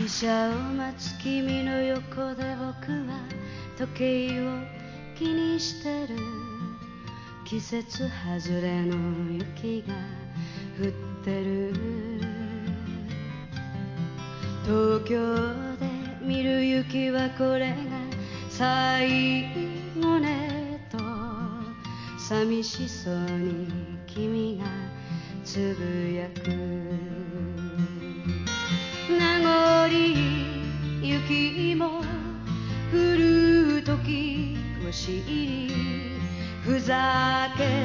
車を待つ君の横で僕は時計を気にしてる。季節外れの雪が降ってる。東京で見る雪はこれが最後ねと寂しそうに君がつぶやく。名残雪も降る時を知りふざけ